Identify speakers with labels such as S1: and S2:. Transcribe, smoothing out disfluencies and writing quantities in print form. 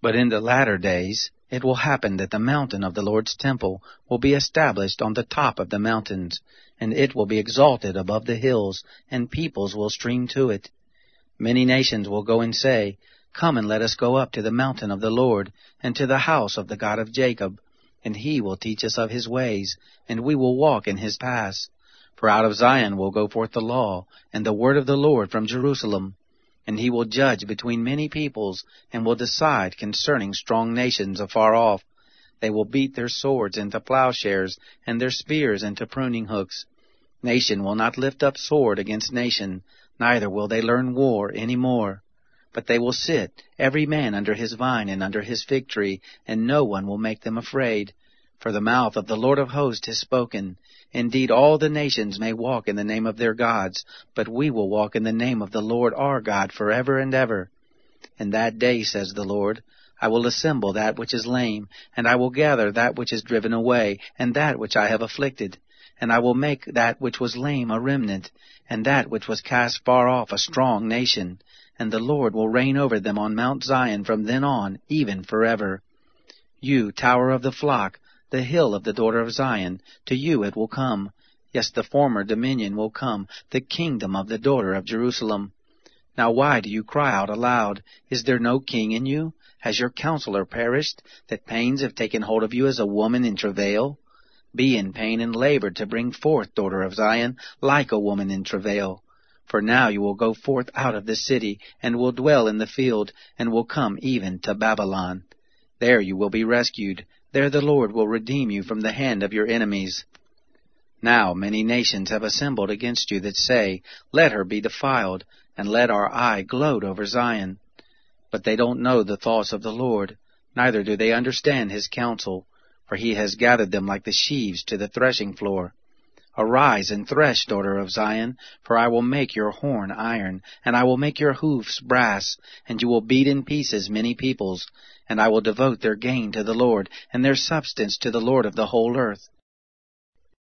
S1: But in the latter days it will happen that the mountain of the Lord's temple will be established on the top of the mountains, and it will be exalted above the hills, and peoples will stream to it. Many nations will go and say, Come and let us go up to the mountain of the Lord, and to the house of the God of Jacob, and he will teach us of his ways, and we will walk in his paths. For out of Zion will go forth the law, and the word of the Lord from Jerusalem. And he will judge between many peoples, and will decide concerning strong nations afar off. They will beat their swords into plowshares, and their spears into pruning hooks. Nation will not lift up sword against nation, neither will they learn war any more. But they will sit, every man under his vine and under his fig tree, and no one will make them afraid. For the mouth of the Lord of hosts has spoken. Indeed, all the nations may walk in the name of their gods, but we will walk in the name of the Lord our God forever and ever. In that day, says the Lord, I will assemble that which is lame, and I will gather that which is driven away, and that which I have afflicted. And I will make that which was lame a remnant, and that which was cast far off a strong nation. And the Lord will reign over them on Mount Zion from then on, even forever. You, tower of the flock, the hill of the daughter of Zion, to you it will come. Yes, the former dominion will come, the kingdom of the daughter of Jerusalem. Now why do you cry out aloud? Is there no king in you? Has your counselor perished, that pains have taken hold of you as a woman in travail? Be in pain and labor to bring forth, daughter of Zion, like a woman in travail. For now you will go forth out of the city, and will dwell in the field, and will come even to Babylon. There you will be rescued. There the Lord will redeem you from the hand of your enemies. Now many nations have assembled against you that say, Let her be defiled, and let our eye gloat over Zion. But they don't know the thoughts of the Lord, neither do they understand his counsel, for he has gathered them like the sheaves to the threshing floor. Arise and thresh, daughter of Zion, for I will make your horn iron, and I will make your hoofs brass, and you will beat in pieces many peoples, and I will devote their gain to the Lord, and their substance to the Lord of the whole earth.